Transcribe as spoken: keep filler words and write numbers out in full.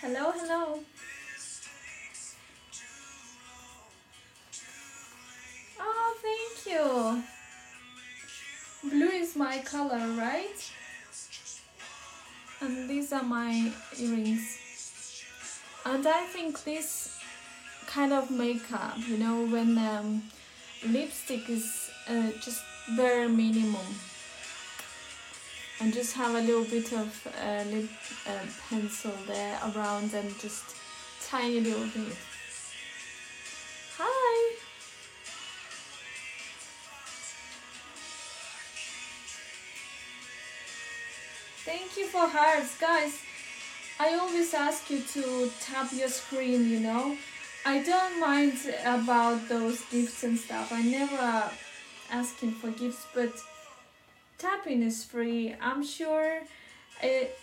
Hello, hello. Oh, thank you. Blue is my color, right? And these are my earrings. And I think this kind of makeup, you know, when um, lipstick is uh, just bare minimum, and just have a little bit of uh, lip uh, pencil there around and just tiny little bit. Hi! Thank you for hearts, guys. I always ask you to tap your screen, you know. I don't mind about those gifts and stuff. I never asking for gifts, but tapping is free. I'm sure it,